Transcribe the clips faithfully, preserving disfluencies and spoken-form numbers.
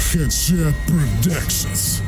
Headset Productions.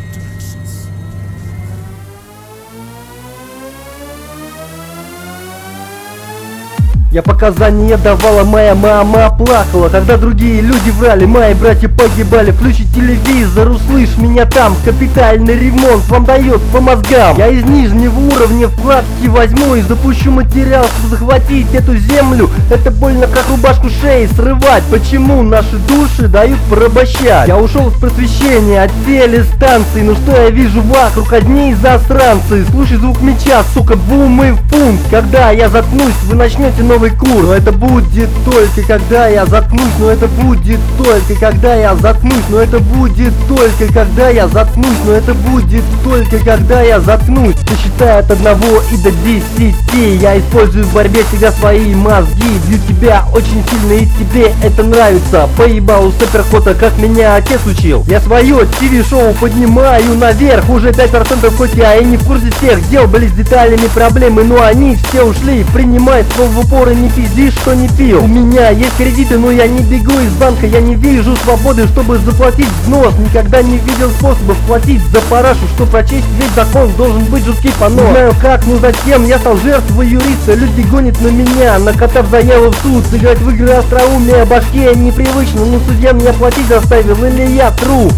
Я показания давала, моя мама плакала, когда другие люди врали, мои братья погибали. Включи телевизор, услышь меня там, капитальный ремонт вам дает по мозгам. Я из нижнего уровня вкладки возьму и запущу материал, чтобы захватить эту землю. Это больно, как рубашку шеи срывать. Почему наши души дают порабощать? Я ушел в просвещение от телестанций, но что я вижу вокруг? Одни засранцы. Слушай звук меча, сука, бум и фунт. Когда я заткнусь, вы начнете новый курс. Но это будет только когда я заткнусь. Но это будет только когда я заткнусь. Но это будет только когда я заткнусь. Но это будет только когда я заткнусь. Посчитай от одного и до десяти. Я использую в борьбе всегда свои мозги. Бью тебя очень сильно и тебе это нравится. Поебал у суперкота, как меня отец учил. Я свое ТВ-шоу поднимаю наверх. Уже пять процентов, хоть я и не в курсе всех дел. Были с деталями проблемы, но они все ушли. Принимай слово в упор и не пизди, что не пил. У меня есть кредиты, но я не бегу из банка. Я не вижу свободы, чтобы заплатить взнос. Никогда не видел способов платить за парашу. Что прочесть весь закон, должен быть жуткий понос. Не знаю как, но затем я стал жертвой юриста. Люди гонят на меня, накатав заяву в суд. Сыграть в игры остроумия башке непривычно. Но судья меня платить заставил, или я труп?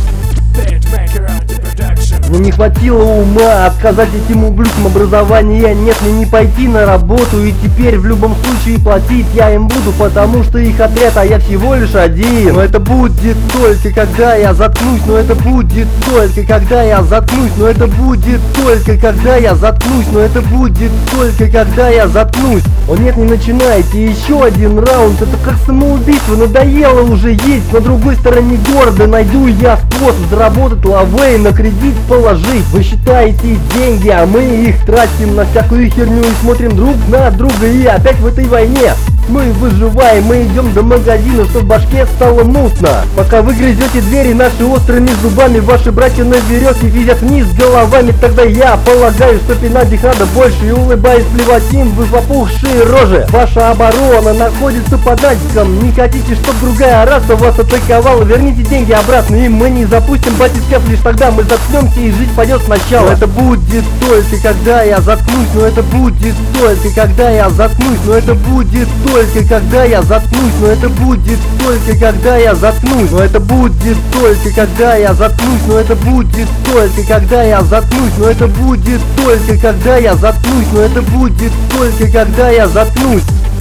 Мне не хватило ума отказать этим ублюдкам образования. Нет, мне не пойти на работу. И теперь в любом случае платить я им буду, потому что их отряд, а я всего лишь один. Но это будет только когда я заткнусь. Но это будет только когда я заткнусь. Но это будет только когда я заткнусь. Но это будет только когда я заткнусь. О нет, не начинайте, еще один раунд. Это как самоубийство, надоело уже есть. На другой стороне города найду я способ заработать лавей, на кредит положить. Вы считаете деньги, а мы их тратим на всякую херню и смотрим друг на друга. И опять в этой войне мы выживаем, мы идем до магазина, что в башке стало мутно. Пока вы грызете двери наши острыми зубами, ваши братья на веревке висят вниз головами. Тогда я полагаю, что пинать их надо больше, и улыбаясь плевать им в опухшие рожи. Ваша оборона находится под натиском. Не хотите, чтоб другая раса вас атаковала? Верните деньги обратно, и мы не запустим батискаф. Лишь тогда мы заткнемся и жить пойдет сначала. Но это будет только когда я заткнусь. Но это будет только когда я заткнусь. Но это будет только когда я заткнусь. Но это будет только когда я заткнусь. Но это будет только когда я заткнусь. Но это будет только когда я заткнусь. Но это будет только когда я заткнусь. Но это будет только когда я заткнусь.